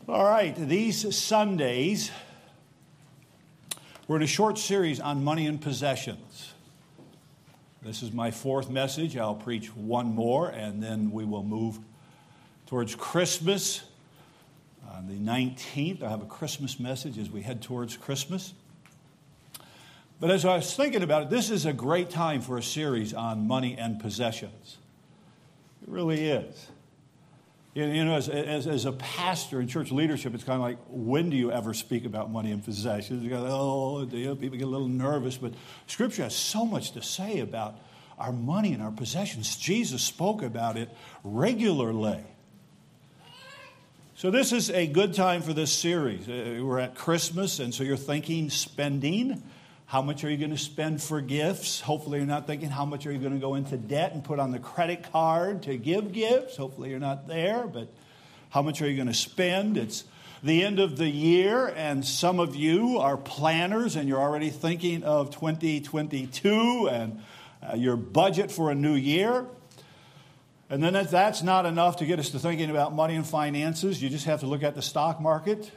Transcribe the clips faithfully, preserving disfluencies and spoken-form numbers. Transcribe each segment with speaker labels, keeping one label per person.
Speaker 1: All right, these Sundays, we're in a short series on money and possessions. This is my fourth message. I'll preach one more, and then we will move towards Christmas. On the nineteenth, I have a Christmas message as we head towards Christmas. But as I was thinking about it, this is a great time for a series on money and possessions. It really is. You know, as, as, as a pastor in church leadership, it's kind of like, when do you ever speak about money and possessions? You go, oh, you know, people get a little nervous. But Scripture has so much to say about our money and our possessions. Jesus spoke about it regularly. So this is a good time for this series. We're at Christmas, and so you're thinking spending. How much are you going to spend for gifts? Hopefully you're not thinking, how much are you going to go into debt and put on the credit card to give gifts? Hopefully you're not there, but how much are you going to spend? It's the end of the year, and some of you are planners, and you're already thinking of twenty twenty-two and uh, your budget for a new year. And then if that's not enough to get us to thinking about money and finances, you just have to look at the stock market.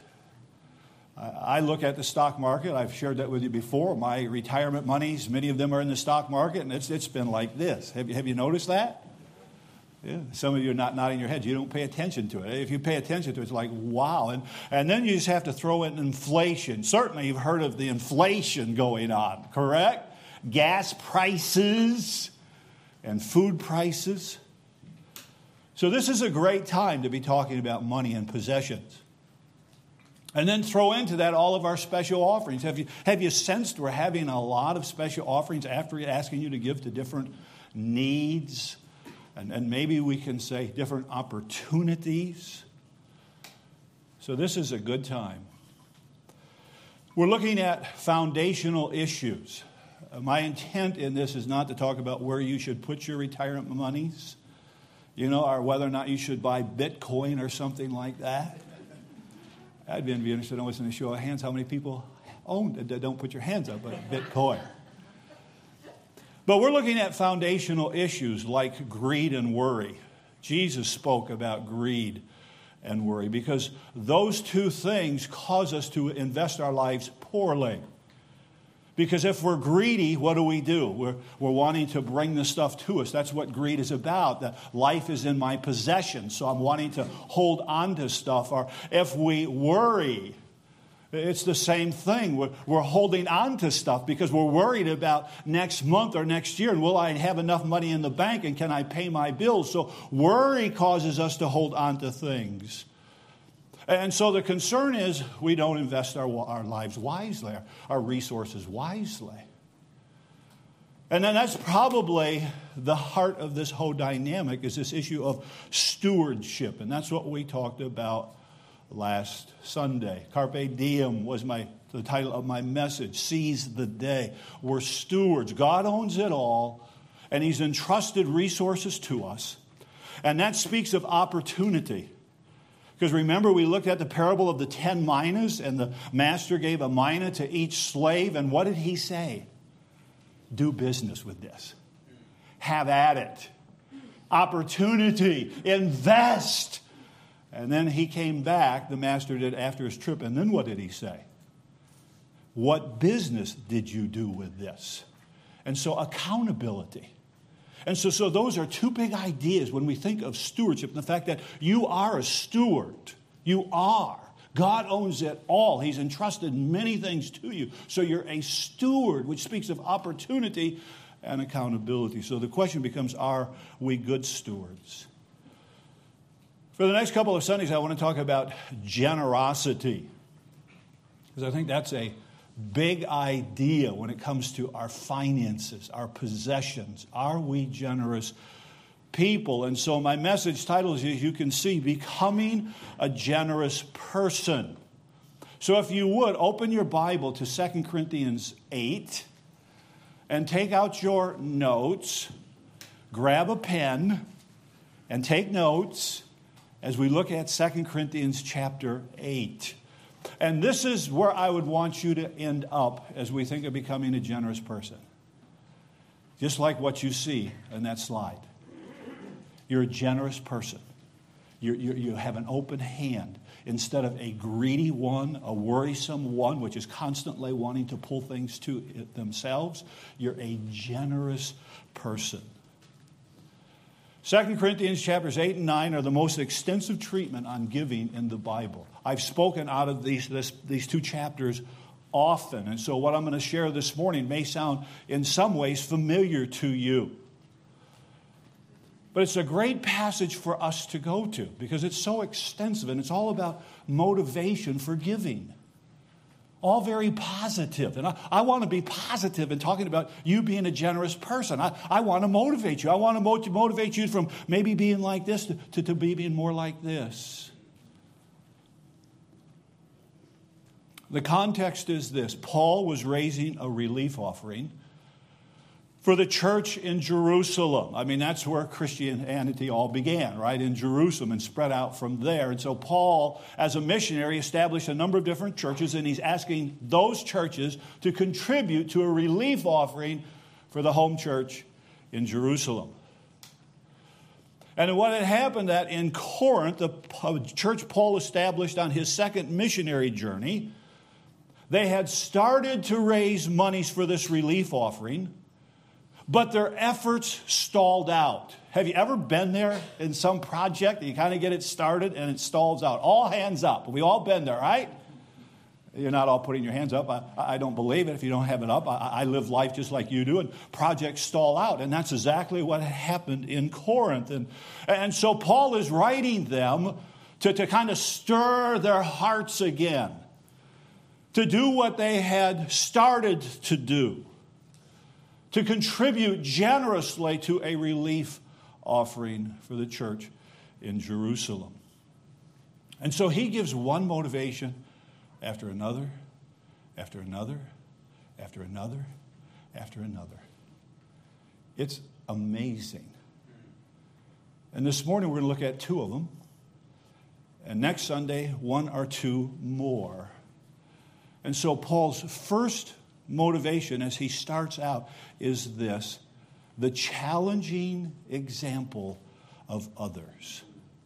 Speaker 1: I look at the stock market. I've shared that with you before. My retirement monies, many of them are in the stock market, and it's it's been like this. Have you, have you noticed that? Yeah. Some of you are not nodding your heads. You don't pay attention to it. If you pay attention to it, it's like, wow. And, and then you just have to throw in inflation. Certainly you've heard of the inflation going on, correct? Gas prices and food prices. So this is a great time to be talking about money and possessions. And then throw into that all of our special offerings. Have you, have you sensed we're having a lot of special offerings after asking you to give to different needs? And, and maybe we can say different opportunities. So this is a good time. We're looking at foundational issues. My intent in this is not to talk about where you should put your retirement monies, you know, or whether or not you should buy Bitcoin or something like that. I'd be interested in always in a show of hands how many people own it. Don't put your hands up, but Bitcoin. But we're looking at foundational issues like greed and worry. Jesus spoke about greed and worry because those two things cause us to invest our lives poorly. Because if we're greedy, what do we do? We're, we're wanting to bring the stuff to us. That's what greed is about. That life is in my possession, so I'm wanting to hold on to stuff. Or if we worry, it's the same thing. We're, we're holding on to stuff because we're worried about next month or next year. And will I have enough money in the bank, and can I pay my bills? So worry causes us to hold on to things. And so the concern is we don't invest our, our lives wisely, our resources wisely. And then that's probably the heart of this whole dynamic is this issue of stewardship. And that's what we talked about last Sunday. Carpe diem was my the title of my message. Seize the day. We're stewards. God owns it all, and He's entrusted resources to us. And that speaks of opportunity. Because remember, we looked at the parable of the ten minas, and the master gave a mina to each slave. And what did he say? Do business with this. Have at it. Opportunity. Invest. And then he came back, the master did after his trip. And then what did he say? What business did you do with this? And so accountability. And so, so those are two big ideas when we think of stewardship. And the fact that you are a steward. You are. God owns it all. He's entrusted many things to you. So you're a steward, which speaks of opportunity and accountability. So the question becomes, are we good stewards? For the next couple of Sundays, I want to talk about generosity. Because I think that's a big idea when it comes to our finances, our possessions. Are we generous people? And so my message title is, as you can see, Becoming a Generous Person. So if you would, open your Bible to Second Corinthians eight and take out your notes, grab a pen, and take notes as we look at Second Corinthians chapter eight. And this is where I would want you to end up as we think of becoming a generous person. Just like what you see in that slide. You're a generous person. You're, you're, you have an open hand. Instead of a greedy one, a worrisome one, which is constantly wanting to pull things to it themselves, you're a generous person. Second Corinthians chapters eight and nine are the most extensive treatment on giving in the Bible. I've spoken out of these, this, these two chapters often, and so what I'm going to share this morning may sound in some ways familiar to you. But it's a great passage for us to go to because it's so extensive and it's all about motivation for giving. All very positive. And I, I want to be positive in talking about you being a generous person. I, I want to motivate you. I want to mo- motivate you from maybe being like this to, to, to be being more like this. The context is this. Paul was raising a relief offering for the church in Jerusalem. I mean, that's where Christianity all began, right? In Jerusalem and spread out from there. And so Paul, as a missionary, established a number of different churches, and he's asking those churches to contribute to a relief offering for the home church in Jerusalem. And what had happened that in Corinth, the church Paul established on his second missionary journey, they had started to raise monies for this relief offering, but their efforts stalled out. Have you ever been there in some project and you kind of get it started and it stalls out? All hands up. We all been there, right? You're not all putting your hands up. I, I don't believe it if you don't have it up. I, I live life just like you do, and projects stall out. And that's exactly what happened in Corinth. And, and so Paul is writing them to, to kind of stir their hearts again, to do what they had started to do, to contribute generously to a relief offering for the church in Jerusalem. And so he gives one motivation after another, after another, after another, after another. It's amazing. And this morning we're going to look at two of them. And next Sunday, one or two more. And so Paul's first motivation as he starts out is this: the challenging example of others.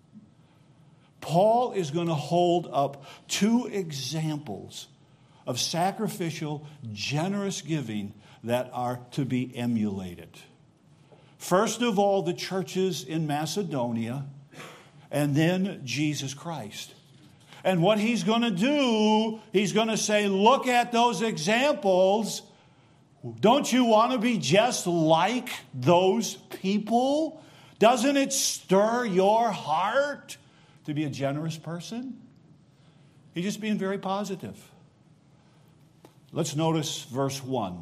Speaker 1: Paul is going to hold up two examples of sacrificial, generous giving that are to be emulated. First of all, the churches in Macedonia, and then Jesus Christ. And what he's going to do, he's going to say, look at those examples. Don't you want to be just like those people? Doesn't it stir your heart to be a generous person? He's just being very positive. Let's notice verse one.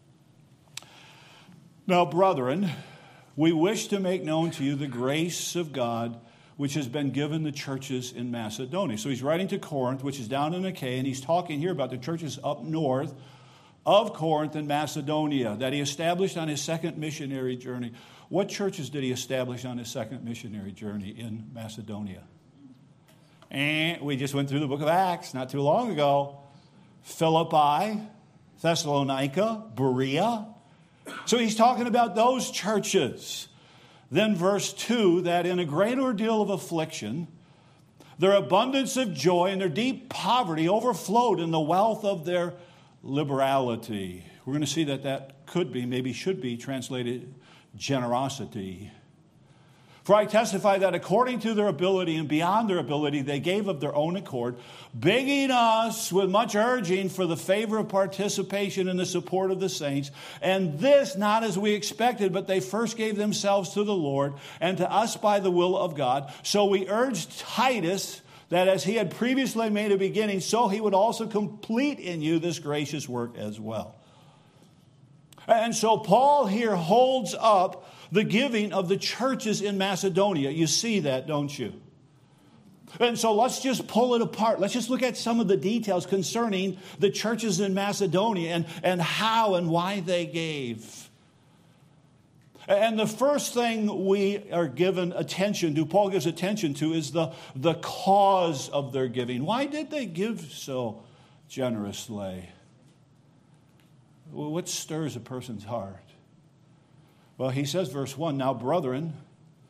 Speaker 1: Now, brethren, we wish to make known to you the grace of God which has been given the churches in Macedonia. So he's writing to Corinth, which is down in Achaia, and he's talking here about the churches up north of Corinth and Macedonia that he established on his second missionary journey. What churches did he establish on his second missionary journey in Macedonia? And we just went through the book of Acts not too long ago. Philippi, Thessalonica, Berea. So he's talking about those churches. Then verse two, that in a great ordeal of affliction, their abundance of joy and their deep poverty overflowed in the wealth of their liberality. We're going to see that that could be, maybe should be, translated generosity. For I testify that according to their ability and beyond their ability, they gave of their own accord, begging us with much urging for the favor of participation in the support of the saints. And this not as we expected, but they first gave themselves to the Lord and to us by the will of God. So we urged Titus that as he had previously made a beginning, so he would also complete in you this gracious work as well. And so Paul here holds up the giving of the churches in Macedonia. You see that, don't you? And so let's just pull it apart. Let's just look at some of the details concerning the churches in Macedonia and, and how and why they gave. And the first thing we are given attention to, Paul gives attention to, is the, the cause of their giving. Why did they give so generously? Well, what stirs a person's heart? Well, he says, verse one, now, brethren,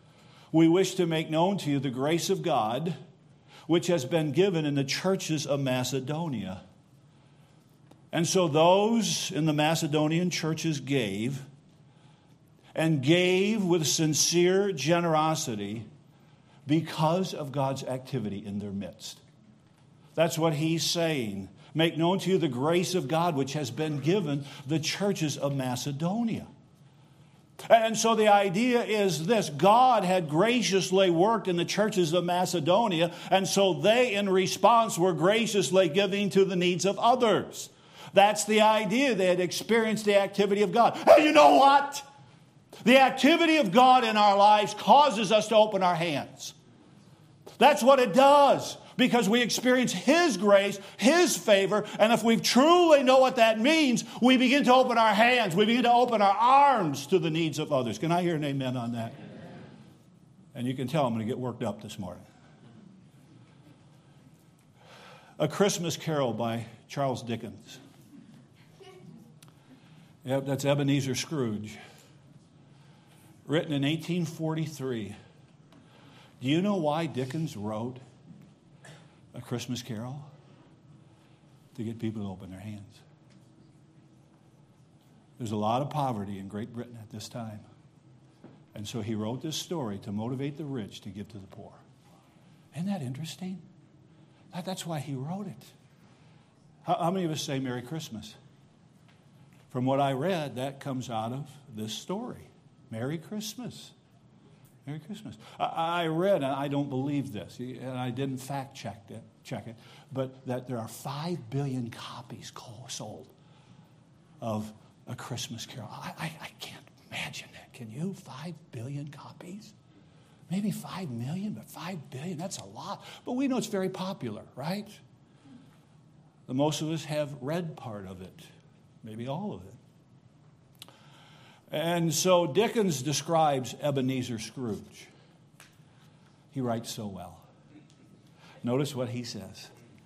Speaker 1: we wish to make known to you the grace of God, which has been given in the churches of Macedonia. And so those in the Macedonian churches gave, and gave with sincere generosity because of God's activity in their midst. That's what he's saying. Make known to you the grace of God which has been given the churches of Macedonia. And so the idea is this: God had graciously worked in the churches of Macedonia, and so they in response were graciously giving to the needs of others. That's the idea. They had experienced the activity of God. And you know what? The activity of God in our lives causes us to open our hands. That's what it does, because we experience His grace, His favor, and if we truly know what that means, we begin to open our hands, we begin to open our arms to the needs of others. Can I hear an amen on that? And you can tell I'm going to get worked up this morning. A Christmas Carol by Charles Dickens. Yep, that's Ebenezer Scrooge. Written in eighteen forty-three. Do you know why Dickens wrote A Christmas Carol? To get people to open their hands. There's a lot of poverty in Great Britain at this time. And so he wrote this story to motivate the rich to give to the poor. Isn't that interesting? That, that's why he wrote it. How, how many of us say Merry Christmas? From what I read, that comes out of this story. Merry Christmas. Merry Christmas. I, I read, and I don't believe this, and I didn't fact check it, check it, but that there are five billion copies sold of A Christmas Carol. I, I, I can't imagine that. Can you? Five billion copies? Maybe five million, but five billion, that's a lot. But we know it's very popular, right? The most of us have read part of it, maybe all of it. And so Dickens describes Ebenezer Scrooge. He writes so well. Notice what he says.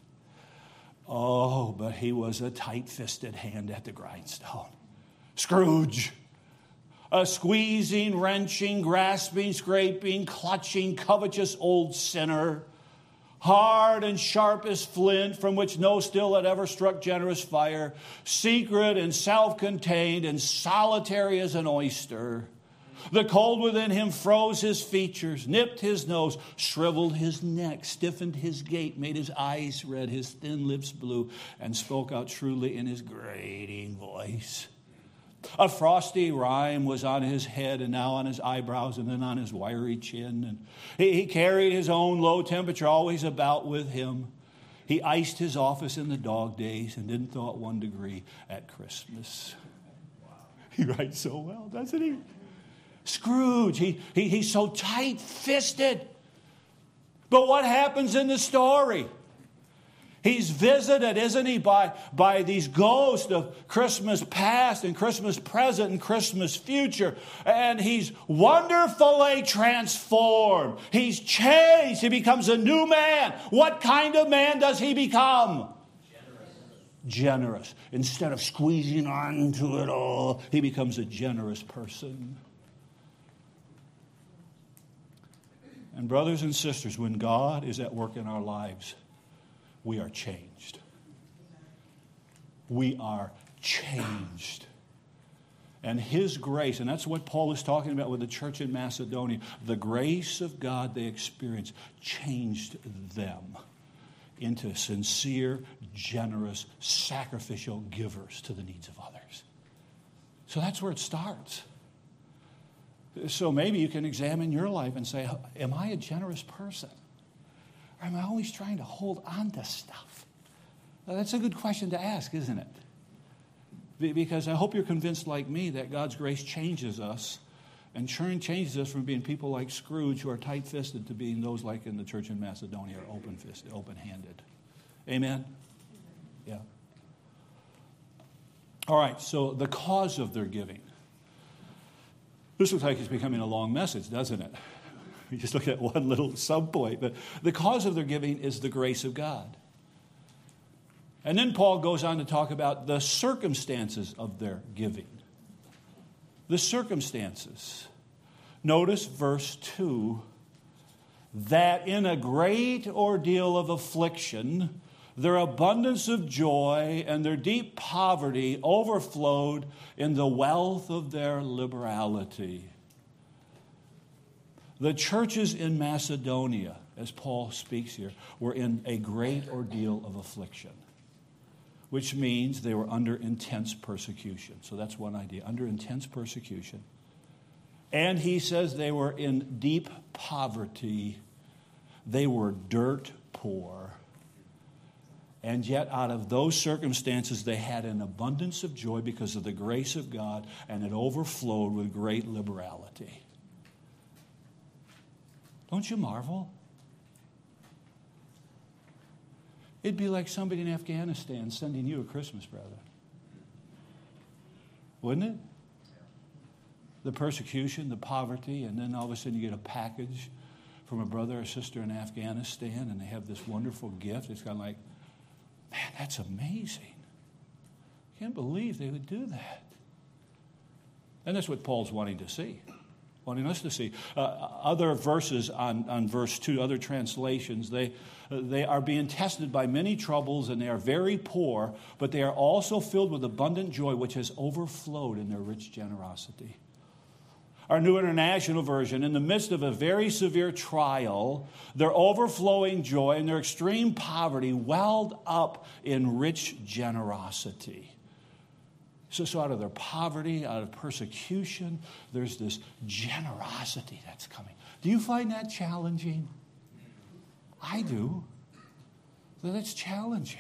Speaker 1: Oh, but he was a tight-fisted hand at the grindstone. Scrooge, a squeezing, wrenching, grasping, scraping, clutching, covetous old sinner, hard and sharp as flint, from which no steel had ever struck generous fire, secret and self-contained and solitary as an oyster. The cold within him froze his features, nipped his nose, shriveled his neck, stiffened his gait, made his eyes red, his thin lips blue, and spoke out shrewdly in his grating voice. A frosty rime was on his head and now on his eyebrows and then on his wiry chin. And he, he carried his own low temperature always about with him. He iced his office in the dog days and didn't thaw at one degree at Christmas. He writes so well, doesn't he? Scrooge, he, he, he's so tight-fisted. But what happens in the story? He's visited, isn't he, by, by these ghosts of Christmas past and Christmas present and Christmas future. And he's wonderfully transformed. He's changed. He becomes a new man. What kind of man does he become? Generous. Generous. Instead of squeezing onto it all, he becomes a generous person. And brothers and sisters, when God is at work in our lives, we are changed. We are changed. And His grace, and that's what Paul is talking about with the church in Macedonia, the grace of God they experienced changed them into sincere, generous, sacrificial givers to the needs of others. So that's where it starts. So maybe you can examine your life and say, am I a generous person? Or am I always trying to hold on to stuff? Well, that's a good question to ask, isn't it? Because I hope you're convinced like me that God's grace changes us and changes us from being people like Scrooge who are tight-fisted to being those like in the church in Macedonia are open-fisted, open-handed. Amen? Yeah. All right, so the cause of their giving. This looks like it's becoming a long message, doesn't it? We just look at one little subpoint. But the cause of their giving is the grace of God. And then Paul goes on to talk about the circumstances of their giving. The circumstances. Notice verse two that in a great ordeal of affliction, their abundance of joy and their deep poverty overflowed in the wealth of their liberality. The churches in Macedonia, as Paul speaks here, were in a great ordeal of affliction, which means they were under intense persecution. So that's one idea, under intense persecution. And he says they were in deep poverty. They were dirt poor. And yet out of those circumstances, they had an abundance of joy because of the grace of God, and it overflowed with great liberality. Don't you marvel? It'd be like somebody in Afghanistan sending you a Christmas present. Wouldn't it? The persecution, the poverty, and then all of a sudden you get a package from a brother or sister in Afghanistan, and they have this wonderful gift. It's kind of like, man, that's amazing. I can't believe they would do that. And that's what Paul's wanting to see. Wanting us to see. Uh, other verses on, on verse two, other translations, they, they are being tested by many troubles, and they are very poor, but they are also filled with abundant joy, which has overflowed in their rich generosity. Our New International Version, in the midst of a very severe trial, their overflowing joy and their extreme poverty welled up in rich generosity. So, so out of their poverty, out of persecution, there's this generosity that's coming. Do you find that challenging? I do. That's challenging.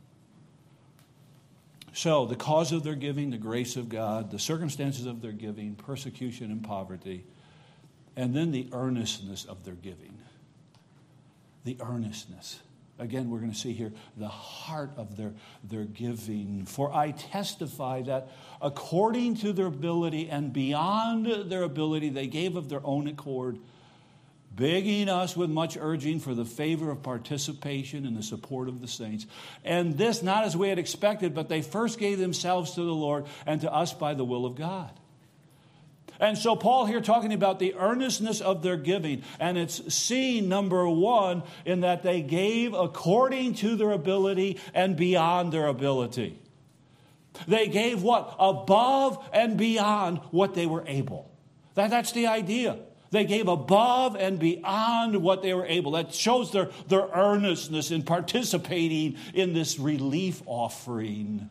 Speaker 1: So the cause of their giving, the grace of God, the circumstances of their giving, persecution and poverty, and then the earnestness of their giving. The earnestness. Again, we're going to see here the heart of their, their giving. For I testify that according to their ability and beyond their ability, they gave of their own accord, begging us with much urging for the favor of participation in the support of the saints. And this not as we had expected, but they first gave themselves to the Lord and to us by the will of God. And so Paul here talking about the earnestness of their giving. And it's seen, number one, in that they gave according to their ability and beyond their ability. They gave what? Above and beyond what they were able. That, that's the idea. They gave above and beyond what they were able. That shows their, their earnestness in participating in this relief offering.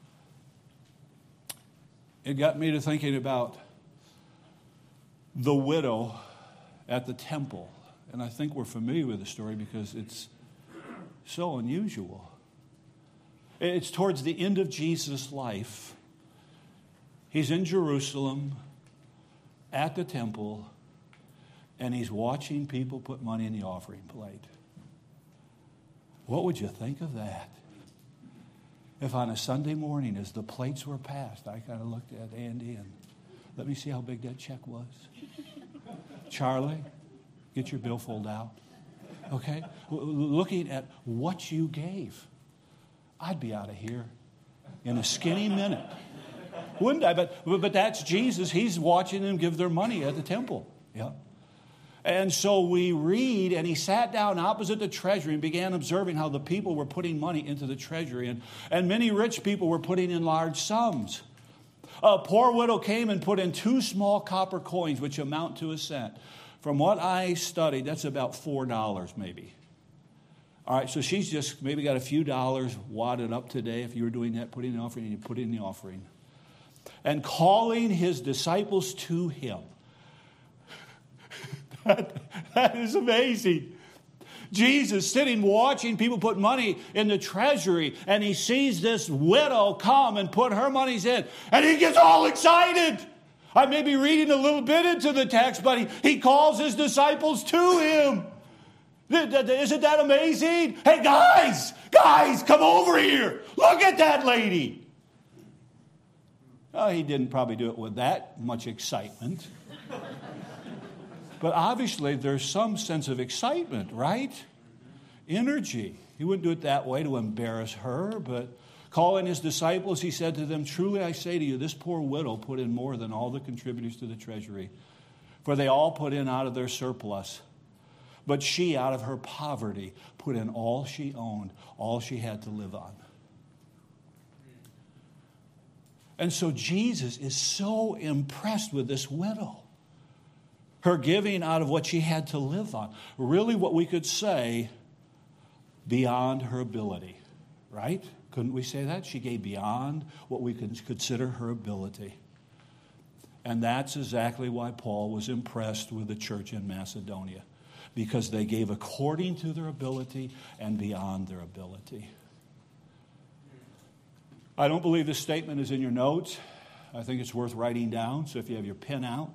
Speaker 1: It got me to thinking about the widow at the temple. And I think we're familiar with the story because it's so unusual. It's towards the end of Jesus' life. He's in Jerusalem at the temple, and he's watching people put money in the offering plate. What would you think of that? If on a Sunday morning, as the plates were passed, I kind of looked at Andy and let me see how big that check was. Charlie, get your billfold out. Okay? Looking at what you gave. I'd be out of here in a skinny minute. Wouldn't I? But, but that's Jesus. He's watching them give their money at the temple. Yeah. And so we read, and he sat down opposite the treasury and began observing how the people were putting money into the treasury. And, and many rich people were putting in large sums. A poor widow came and put in two small copper coins, which amount to a cent. From what I studied, that's about four dollars maybe. All right, so she's just maybe got a few dollars wadded up today. If you were doing that, putting an offering, and you put in the offering. And calling his disciples to him. that, that is amazing. Jesus sitting watching people put money in the treasury, and he sees this widow come and put her monies in, and he gets all excited. I may be reading a little bit into the text, but he, he calls his disciples to him. Isn't that amazing? Hey, guys, guys, come over here. Look at that lady. Oh, he didn't probably do it with that much excitement. But obviously, there's some sense of excitement, right? Energy. He wouldn't do it that way to embarrass her, but calling his disciples, he said to them, "Truly I say to you, this poor widow put in more than all the contributors to the treasury, for they all put in out of their surplus. But she, out of her poverty, put in all she owned, all she had to live on. And so Jesus is so impressed with this widow. Her giving out of what she had to live on. Really what we could say, beyond her ability. Right? Couldn't we say that? She gave beyond what we could consider her ability. And that's exactly why Paul was impressed with the church in Macedonia. Because they gave according to their ability and beyond their ability. I don't believe this statement is in your notes. I think it's worth writing down. So if you have your pen out.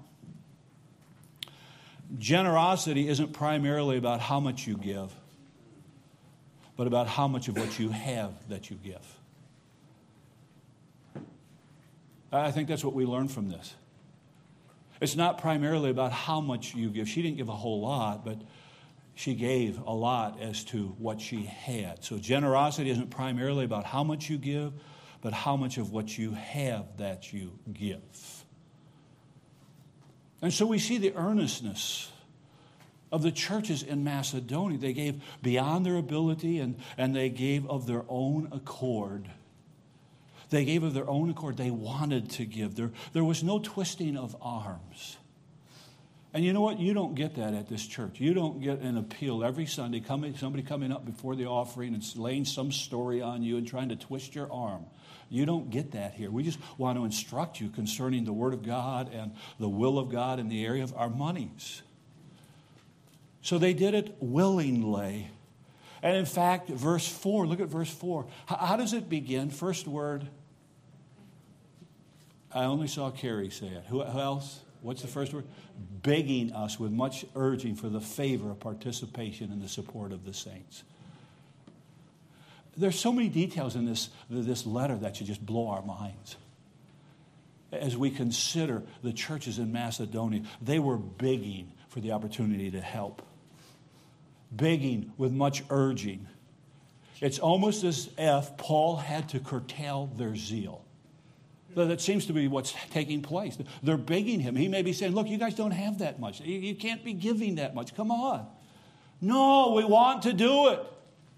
Speaker 1: Generosity isn't primarily about how much you give, but about how much of what you have that you give. I think that's what we learn from this. It's not primarily about how much you give. She didn't give a whole lot, but she gave a lot as to what she had. So generosity isn't primarily about how much you give, but how much of what you have that you give. And so we see the earnestness of the churches in Macedonia. They gave beyond their ability, and, and they gave of their own accord. They gave of their own accord. They wanted to give. There, there was no twisting of arms. And you know what? You don't get that at this church. You don't get an appeal every Sunday, coming, somebody coming up before the offering and laying some story on you and trying to twist your arm. You don't get that here. We just want to instruct you concerning the Word of God and the will of God in the area of our monies. So they did it willingly. And in fact, verse four, look at verse four. How, how does it begin? First word. I only saw Carrie say it. Who, who else? What's the first word? Begging us with much urging for the favor of participation in the support of the saints. There's so many details in this, this letter that should just blow our minds. As we consider the churches in Macedonia, they were begging for the opportunity to help. Begging with much urging. It's almost as if Paul had to curtail their zeal. That seems to be what's taking place. They're begging him. He may be saying, look, you guys don't have that much. You can't be giving that much. Come on. No, we want to do it.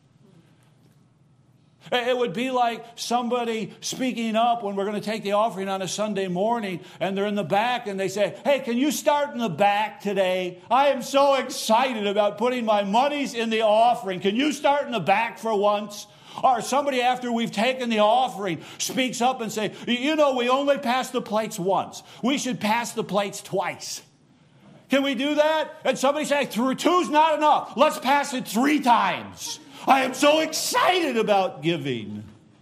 Speaker 1: It would be like somebody speaking up when we're going to take the offering on a Sunday morning, and they're in the back and they say, hey, can you start in the back today? I am so excited about putting my monies in the offering. Can you start in the back for once? Or somebody, after we've taken the offering, speaks up and say, you know, we only pass the plates once. We should pass the plates twice. Can we do that? And somebody say, two's not enough. Let's pass it three times. I am so excited about giving.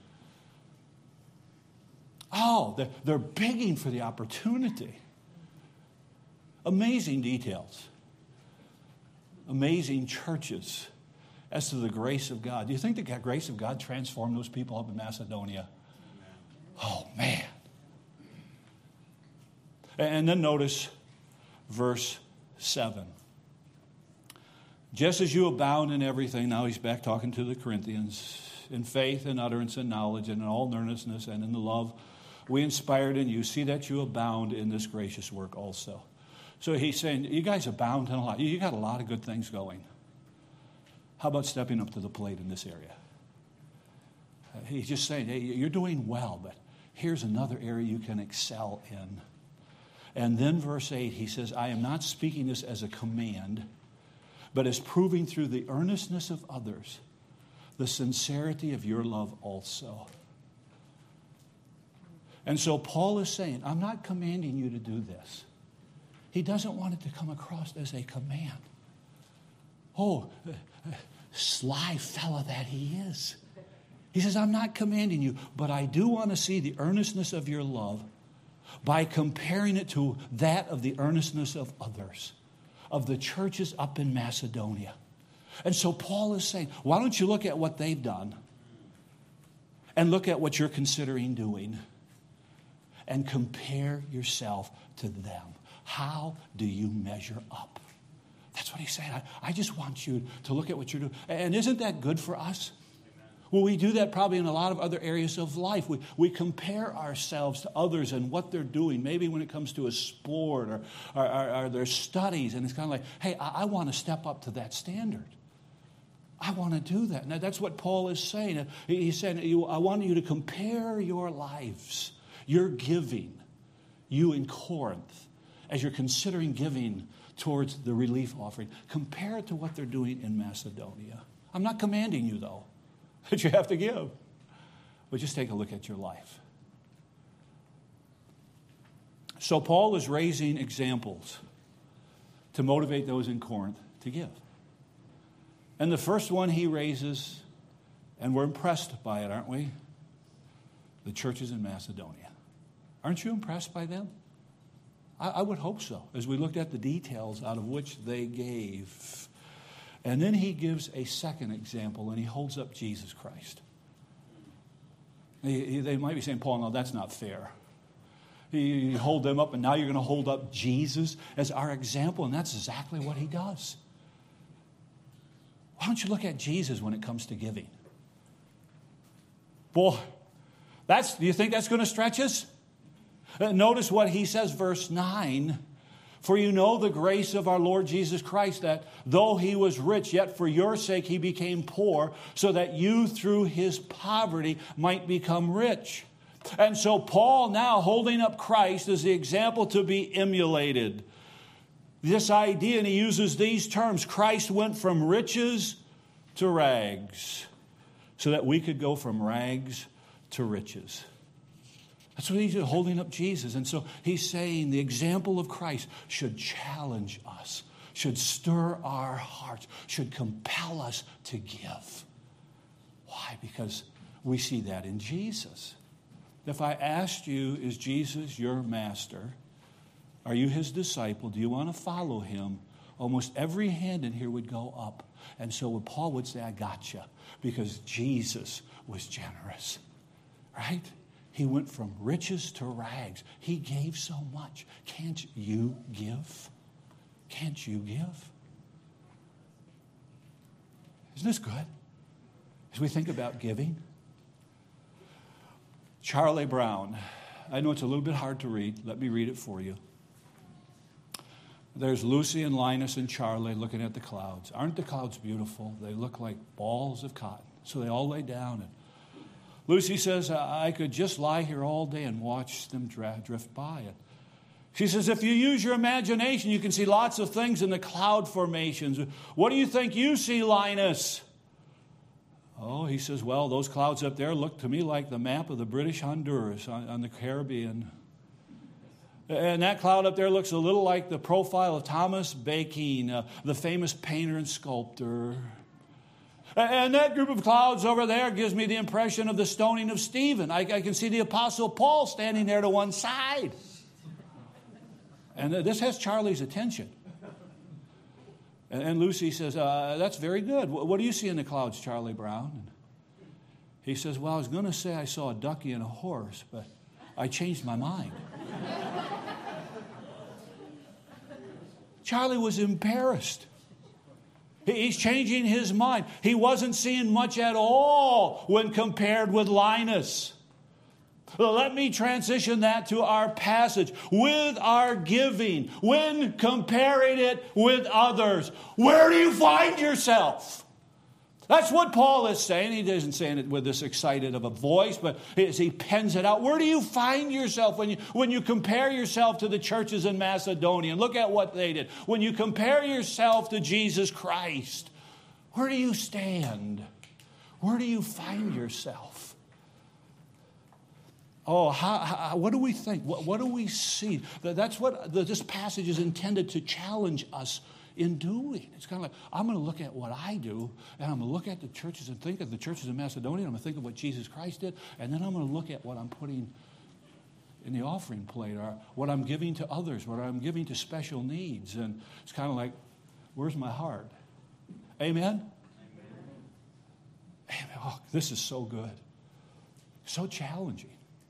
Speaker 1: Oh, they're, they're begging for the opportunity. Amazing details. Amazing churches as to the grace of God. Do you think the grace of God transformed those people up in Macedonia? Oh, man. And then notice verse seven. Just as you abound in everything, now he's back talking to the Corinthians, in faith and utterance and knowledge and in all earnestness and in the love we inspired in you, see that you abound in this gracious work also. So he's saying, you guys abound in a lot. You got a lot of good things going. How about stepping up to the plate in this area? He's just saying, hey, you're doing well, but here's another area you can excel in. And then verse eight, he says, I am not speaking this as a command, but as proving through the earnestness of others, the sincerity of your love also. And so Paul is saying, I'm not commanding you to do this. He doesn't want it to come across as a command. Oh, sly fella that he is. He says, I'm not commanding you, but I do want to see the earnestness of your love by comparing it to that of the earnestness of others, of the churches up in Macedonia. And so Paul is saying, why don't you look at what they've done and look at what you're considering doing and compare yourself to them. How do you measure up? That's what he's saying. I, I just want you to look at what you're doing. And isn't that good for us? Well, we do that probably in a lot of other areas of life. We, we compare ourselves to others and what they're doing, maybe when it comes to a sport or, or, or, or their studies. And it's kind of like, hey, I, I want to step up to that standard. I want to do that. Now, that's what Paul is saying. He's saying, I want you to compare your lives, your giving, you in Corinth, as you're considering giving towards the relief offering. Compare it to what they're doing in Macedonia. I'm not commanding you, though, that you have to give. But just take a look at your life. So Paul is raising examples to motivate those in Corinth to give. And the first one he raises, and we're impressed by it, aren't we? The churches in Macedonia. Aren't you impressed by them? I, I would hope so, as we looked at the details out of which they gave. And then he gives a second example, and he holds up Jesus Christ. He, he, they might be saying, Paul, no, that's not fair. You, you hold them up, and now you're going to hold up Jesus as our example, and that's exactly what he does. Why don't you look at Jesus when it comes to giving? Boy, that's, do you think that's going to stretch us? Uh, notice what he says, verse nine. For you know the grace of our Lord Jesus Christ, that though he was rich, yet for your sake he became poor, so that you through his poverty might become rich. And so Paul now holding up Christ as the example to be emulated. This idea, and he uses these terms, Christ went from riches to rags, so that we could go from rags to riches. That's what he's holding up Jesus. And so he's saying the example of Christ should challenge us, should stir our hearts, should compel us to give. Why? Because we see that in Jesus. If I asked you, is Jesus your master? Are you his disciple? Do you want to follow him? Almost every hand in here would go up. And so Paul would say, I got you, because Jesus was generous, right? He went from riches to rags. He gave so much. Can't you give? Can't you give? Isn't this good? As we think about giving. Charlie Brown. I know it's a little bit hard to read. Let me read it for you. There's Lucy and Linus and Charlie looking at the clouds. Aren't the clouds beautiful? They look like balls of cotton. So they all lay down. And Lucy says, I could just lie here all day and watch them drift by. And she says, if you use your imagination, you can see lots of things in the cloud formations. What do you think you see, Linus? Oh, he says, well, those clouds up there look to me like the map of the British Honduras on, on the Caribbean. And that cloud up there looks a little like the profile of Thomas Bacon, uh, the famous painter and sculptor. And that group of clouds over there gives me the impression of the stoning of Stephen. I, I can see the Apostle Paul standing there to one side. And this has Charlie's attention. And, and Lucy says, uh, that's very good. What, what do you see in the clouds, Charlie Brown? And he says, well, I was going to say I saw a ducky and a horse, but I changed my mind. Charlie was embarrassed. He's changing his mind. He wasn't seeing much at all when compared with Linus. Let me transition that to our passage. With our giving, when comparing it with others, where do you find yourself? That's what Paul is saying. He isn't saying it with this excited of a voice, but as he pens it out, where do you find yourself when you, when you compare yourself to the churches in Macedonia? And look at what they did. When you compare yourself to Jesus Christ, where do you stand? Where do you find yourself? Oh, how, how, what do we think? What, what do we see? That's what this passage is intended to challenge us in doing. It's kind of like, I'm going to look at what I do, and I'm going to look at the churches and think of the churches in Macedonia, and I'm going to think of what Jesus Christ did, and then I'm going to look at what I'm putting in the offering plate, or what I'm giving to others, what I'm giving to special needs. And it's kind of like, where's my heart? Amen? Amen. Amen. Oh, this is so good. So challenging.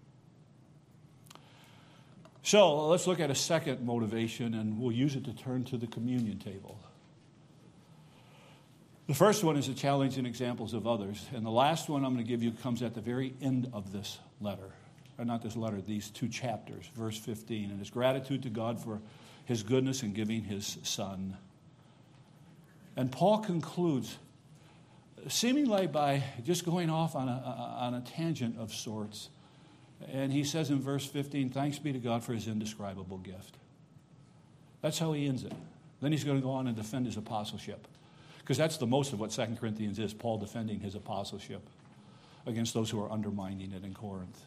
Speaker 1: So let's look at a second motivation, and we'll use it to turn to the communion table. The first one is the challenging examples of others. And the last one I'm going to give you comes at the very end of this letter. Or not this letter, these two chapters, verse fifteen. And it's gratitude to God for his goodness in giving his son. And Paul concludes, seemingly by just going off on a, on a tangent of sorts. And he says in verse fifteen, thanks be to God for his indescribable gift. That's how he ends it. Then he's going to go on and defend his apostleship. Because that's the most of what Second Corinthians is, Paul defending his apostleship against those who are undermining it in Corinth.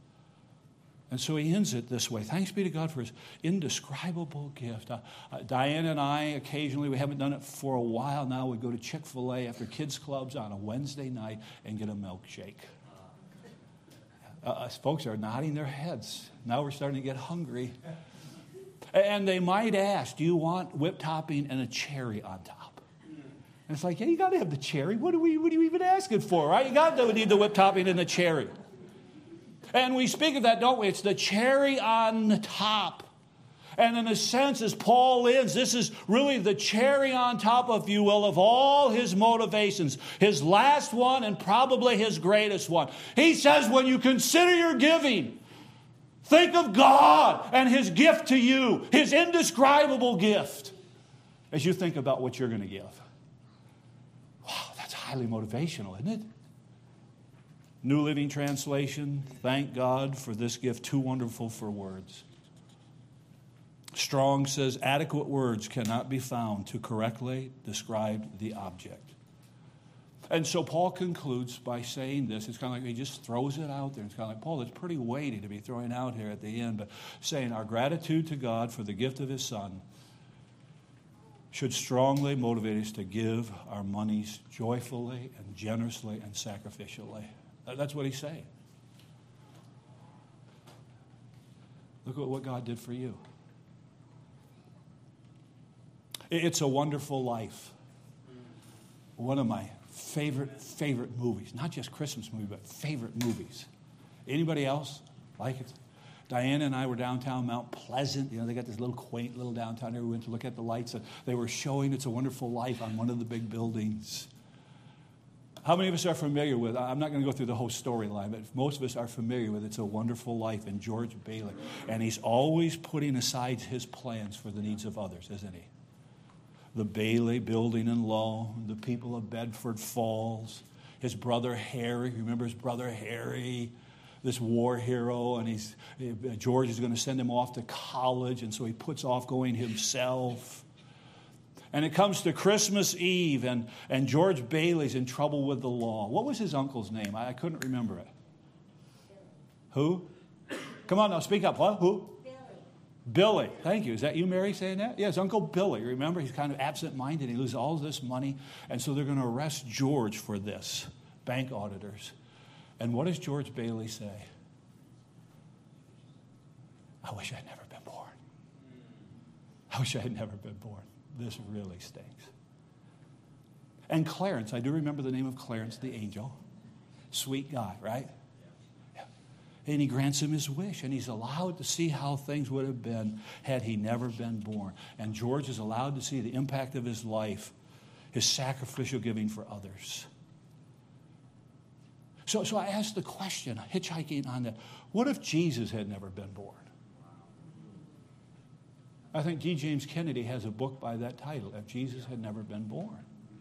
Speaker 1: And so he ends it this way. Thanks be to God for his indescribable gift. Uh, uh, Diane and I, occasionally, we haven't done it for a while now, we go to Chick-fil-A after kids' clubs on a Wednesday night and get a milkshake. Uh, us folks are nodding their heads. Now we're starting to get hungry. And they might ask, do you want whipped topping and a cherry on top? And it's like, yeah, you got to have the cherry. What are we? What are you even asking for, right? You got to need the whipped topping and the cherry. And we speak of that, don't we? It's the cherry on the top. And in a sense, as Paul ends, this is really the cherry on top, if you will, of all his motivations. His last one and probably his greatest one. He says, when you consider your giving, think of God and his gift to you, his indescribable gift, as you think about what you're going to give. Wow, that's highly motivational, isn't it? New Living Translation, thank God for this gift, too wonderful for words. Strong says, adequate words cannot be found to correctly describe the object. And so Paul concludes by saying this. It's kind of like he just throws it out there. It's kind of like, Paul, it's pretty weighty to be throwing out here at the end, but saying our gratitude to God for the gift of his son should strongly motivate us to give our monies joyfully and generously and sacrificially. That's what he's saying. Look at what God did for you. It's a Wonderful Life. One of my favorite, favorite movies. Not just Christmas movies, but favorite movies. Anybody else like it? Diana and I were downtown Mount Pleasant. You know, they got this little quaint little downtown area. We went to look at the lights. They were showing It's a Wonderful Life on one of the big buildings. How many of us are familiar with, I'm not going to go through the whole storyline, but most of us are familiar with It's a Wonderful Life and George Bailey. And he's always putting aside his plans for the needs of others, isn't he? The Bailey Building and Loan, the people of Bedford Falls, his brother Harry, remember his brother Harry, this war hero, and he's George is going to send him off to college, and so he puts off going himself. And it comes to Christmas Eve, and, and George Bailey's in trouble with the law. What was his uncle's name? I, I couldn't remember it. Who? Come on now, speak up. What? Who? Billy. Thank you. Is that you, Mary, saying that? Yes, Uncle Billy. Remember, he's kind of absent-minded. He loses all this money, and so they're going to arrest George for this, bank auditors. And what does George Bailey say? I wish I had never been born. I wish I had never been born. This really stinks. And Clarence, I do remember the name of Clarence the angel. Sweet guy, right? Yeah. And he grants him his wish, and he's allowed to see how things would have been had he never been born. And George is allowed to see the impact of his life, his sacrificial giving for others. So, so I asked the question, hitchhiking on that, what if Jesus had never been born? I think D. James Kennedy has a book by that title, If Jesus Had Never Been Born.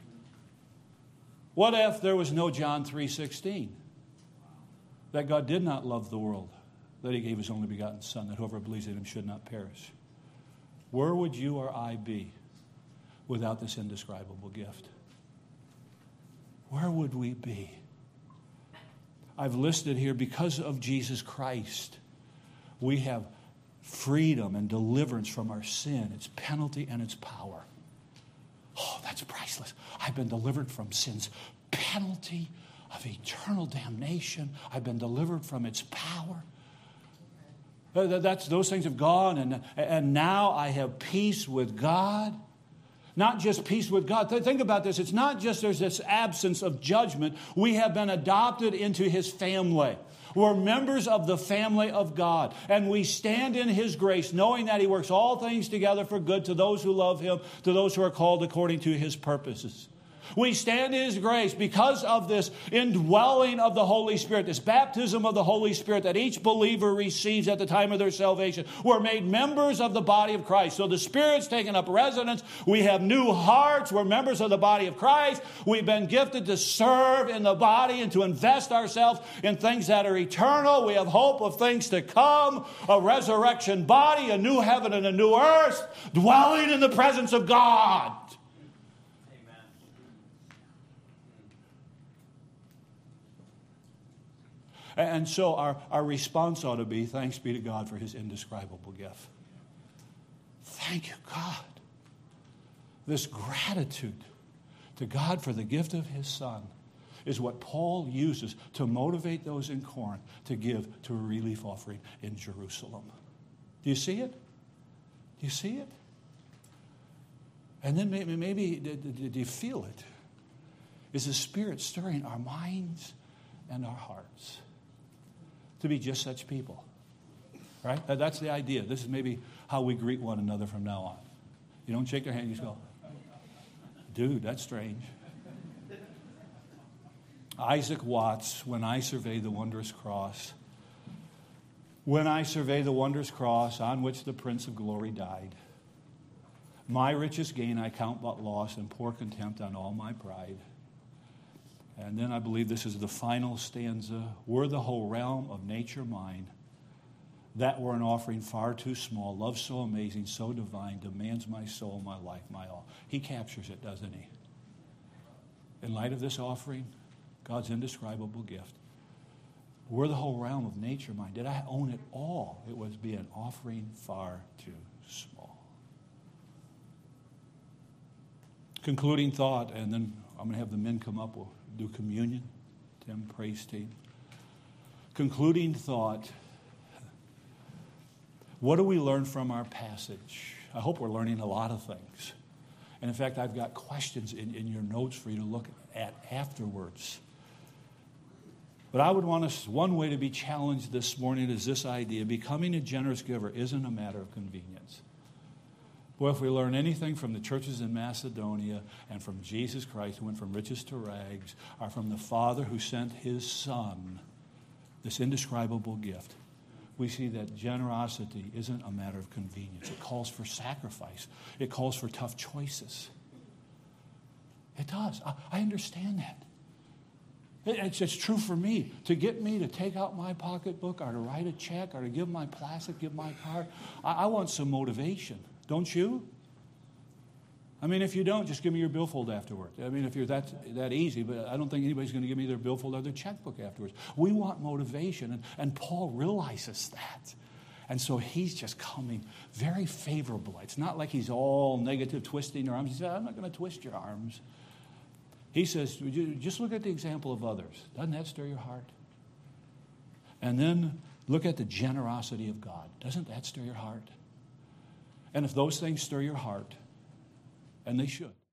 Speaker 1: What if there was no John three sixteen? That God did not love the world, that he gave his only begotten Son, that whoever believes in him should not perish. Where would you or I be without this indescribable gift? Where would we be? I've listed here, because of Jesus Christ, we have freedom and deliverance from our sin, its penalty and its power. Oh, that's priceless. I've been delivered from sin's penalty of eternal damnation. I've been delivered from its power. That's, those things have gone, and, and now I have peace with God. Not just peace with God. Think about this. It's not just there's this absence of judgment. We have been adopted into his family. We're members of the family of God. And we stand in his grace, knowing that he works all things together for good to those who love him, to those who are called according to his purposes. We stand in His grace because of this indwelling of the Holy Spirit, this baptism of the Holy Spirit that each believer receives at the time of their salvation. We're made members of the body of Christ. So the Spirit's taken up residence. We have new hearts. We're members of the body of Christ. We've been gifted to serve in the body and to invest ourselves in things that are eternal. We have hope of things to come, a resurrection body, a new heaven and a new earth, dwelling in the presence of God. And so our, our response ought to be, thanks be to God for His indescribable gift. Thank you, God. This gratitude to God for the gift of His Son is what Paul uses to motivate those in Corinth to give to a relief offering in Jerusalem. Do you see it? Do you see it? And then maybe, maybe do you feel it? Is the Spirit stirring our minds and our hearts to be just such people? Right? That's the idea. This is maybe how we greet one another from now on. You don't shake their hand, you just go, dude, that's strange. Isaac Watts, when I survey the wondrous cross, when I survey the wondrous cross on which the Prince of Glory died, my richest gain I count but loss and pour contempt on all my pride. And then I believe this is the final stanza. Were the whole realm of nature mine, that were an offering far too small. Love so amazing, so divine, demands my soul, my life, my all. He captures it, doesn't he? In light of this offering, God's indescribable gift, were the whole realm of nature mine, did I own it all, it would be an offering far too small. Concluding thought, and then I'm going to have the men come up. We'll do communion. Tim, praise team. Concluding thought. What do we learn from our passage? I hope we're learning a lot of things. And in fact, I've got questions in, in your notes for you to look at afterwards. But I would want us, one way to be challenged this morning is this idea: becoming a generous giver isn't a matter of convenience. Boy, if we learn anything from the churches in Macedonia and from Jesus Christ, who went from riches to rags, or from the Father who sent His Son, this indescribable gift, we see that generosity isn't a matter of convenience. It calls for sacrifice. It calls for tough choices. It does. I, I understand that. It, it's, it's true for me. To get me to take out my pocketbook or to write a check or to give my plastic, give my card, I, I want some motivation. Don't you? I mean, if you don't, just give me your billfold afterwards. I mean, if you're that that easy, but I don't think anybody's going to give me their billfold or their checkbook afterwards. We want motivation, and, and Paul realizes that. And so he's just coming very favorable. It's not like he's all negative, twisting your arms. He says, I'm not going to twist your arms. He says, just look at the example of others. Doesn't that stir your heart? And then look at the generosity of God. Doesn't that stir your heart? And if those things stir your heart, and they should,